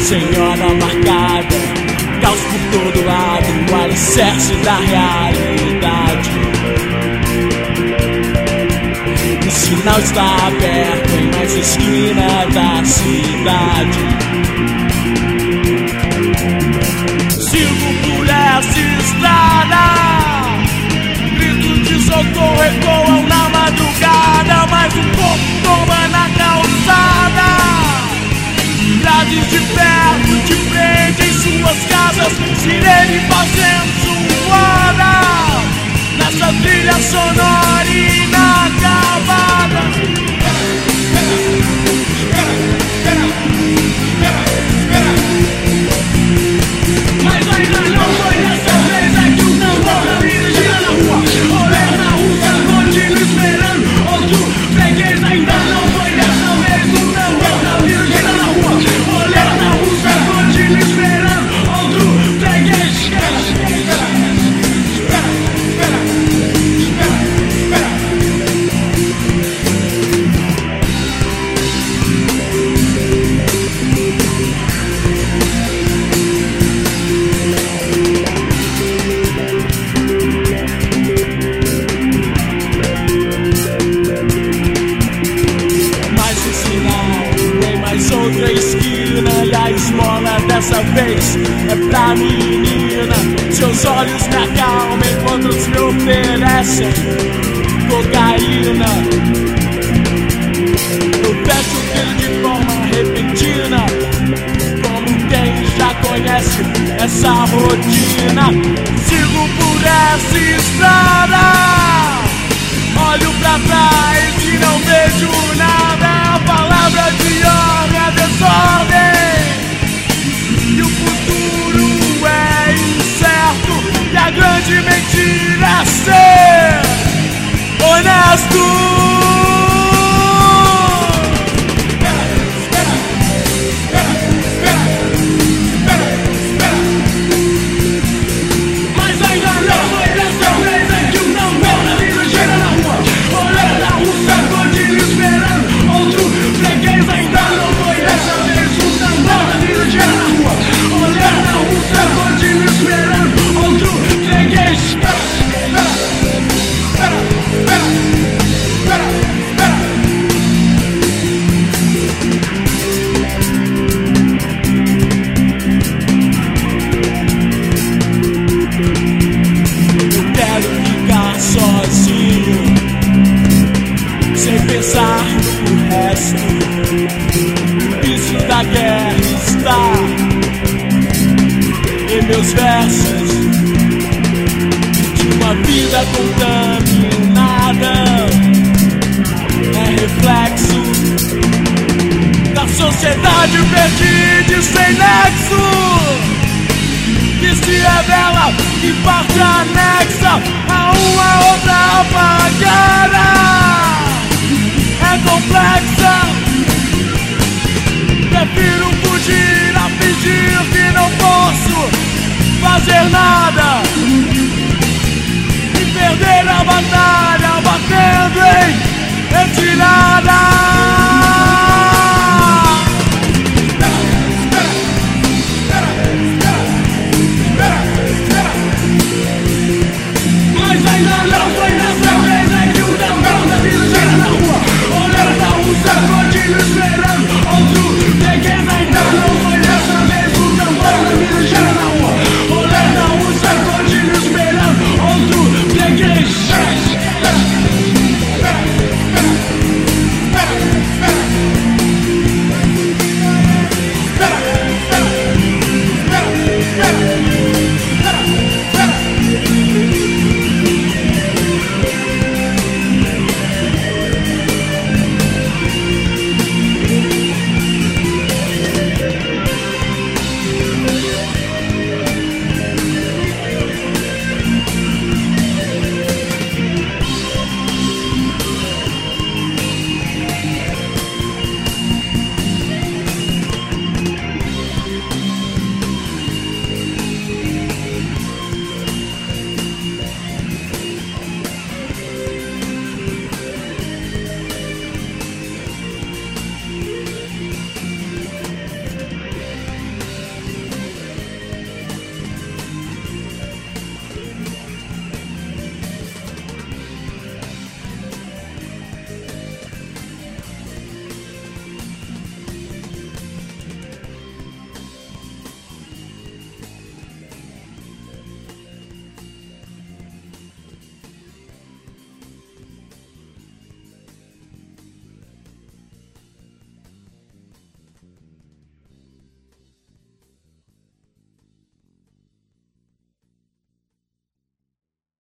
senhora marcada, caos por todo lado, o alicerce da realidade. O sinal está aberto em mais esquina da cidade. Sigo por essa estrada, gritos de socorro ecoam na madrugada, mas um corpo tomba na calçada. Grades de ferro te prendem em suas casas, sirene fazendo zoada nessa trilha sonora inacabada. Mas ainda não foi dessa vez, é que o tambor da vida gira na rua. Olhar na rua, continuo esperando outro freguês. Ainda não foi dessa vez, o tambor da vida gira na rua. Olhar na rua, continuo esperando outro freguês. Outra esquina e a esmola dessa vez é pra menina. Seus olhos me acalmam enquanto outros me oferecem cocaína. Eu fecho o dedo de forma repentina, como quem já conhece essa rotina. Sigo por essa estrada, olho pra trás e não vejo nada. A palavra de ordem é desordem, e o futuro é incerto, e a grande mentira é ser honesto. Sozinho, sem pensar no resto, o piso da guerra está em meus versos, de uma vida contaminada. É reflexo da sociedade perdida e sem nexo, que se revela em parte anexa a uma outra apagada. É complexa, prefiro fugir a fingir que não posso fazer nada e perder a batalha batendo em retirada.